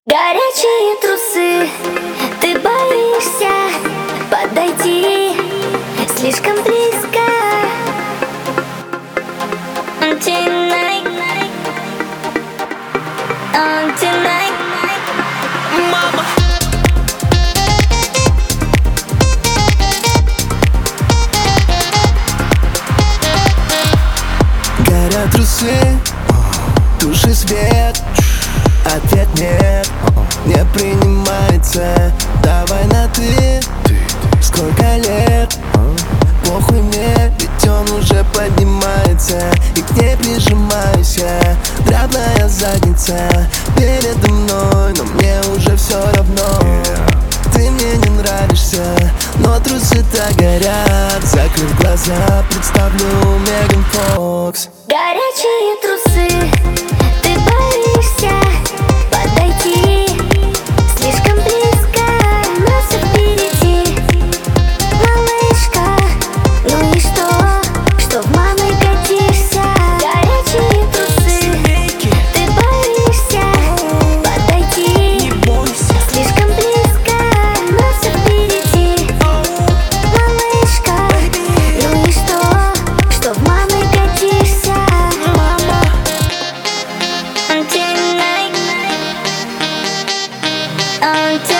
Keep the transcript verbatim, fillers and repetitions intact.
Горячие трусы, ты боишься подойти слишком близко. On tonight, on tonight. Мама. Горят трусы, туши свет, ответ нет, не принимается. Давай на ты, сколько лет, похуй мне, ведь он уже поднимается. И к ней прижимайся, дряблая задница передо мной, но мне уже все равно. Ты мне не нравишься, но трусы-то горят. Закрыв глаза, представлю Меган Фокс. Горячие трусы, ты боишься подойти слишком близко, но всё впереди, малышка. Ну и что, что в мамы годишься? Горячие трусы, ты боишься подойти слишком близко, но всё впереди, малышка. Ну и что, что в мамы годишься? On tonight, on tonight.